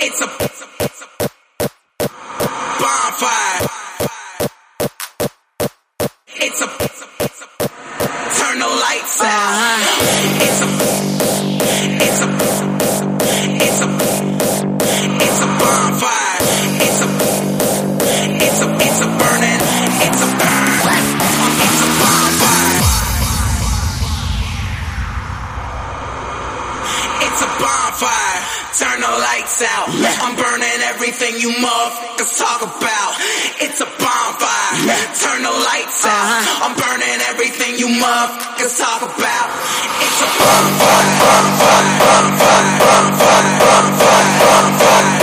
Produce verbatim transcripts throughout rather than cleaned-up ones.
It's a bonfire. It's a turn the lights out. It's a it's a it's a it's a bonfire. It's a it's a it's a burning. It's a burn. It's a bonfire. It's a bonfire. Turn the lights out. I'm burning everything you motherfuckers talk about. It's a bonfire. Turn the lights out. I'm burning everything you motherfuckers talk about. It's a bonfire. Bonfire. Bonfire. Bonfire. Bonfire. Bonfire.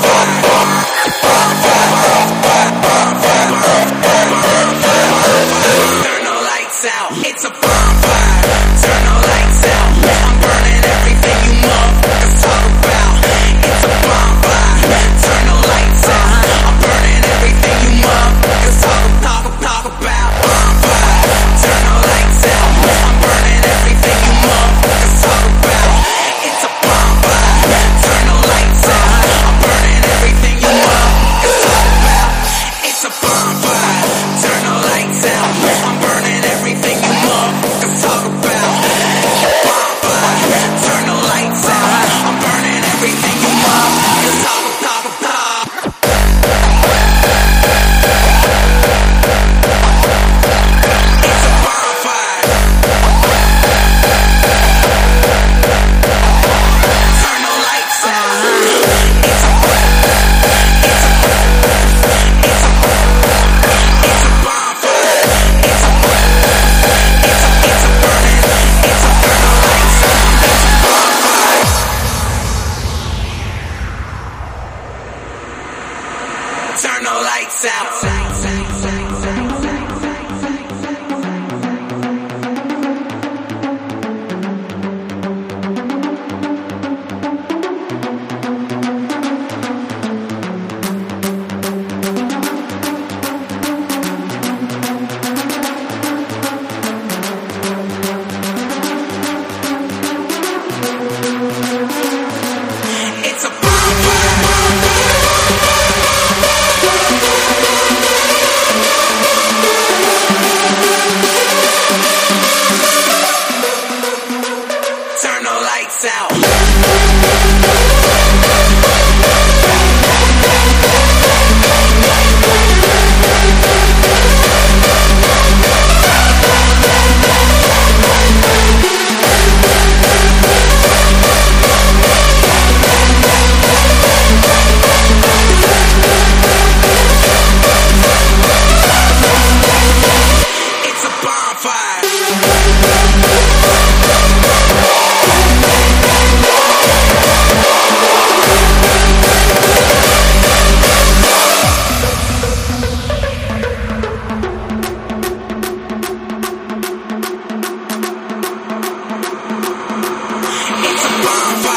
Bonfire. Turn the lights out. It's a bonfire. Turn the lights out. I'm burning everything you motherfuckers talk about. It's a bonfire. Turn the lights out. I'm burning everything you motherfuckers talk, talk, talk about. Bonfire. Turn the lights out. I'm burning everything you motherfuckers talk about. It's a bonfire. Turn the lights out. I'm burning everything you motherfuckers talk about. It's a bonfire. Turn the lights out. I'm burning everything you motherfuckers talk about. Bonfire. Turn the lights out. I'm burning everything you motherfuckers talk, talk about. It's a bonfire. Turn the lights out. It's a it's a it's a it's a bonfire. It's a it's a it's a burning. It's a turn the lights out. It's a bonfire. Turn the lights out. It's a bonfire. Turn the lights out. It's a bonfire. It's a bonfire.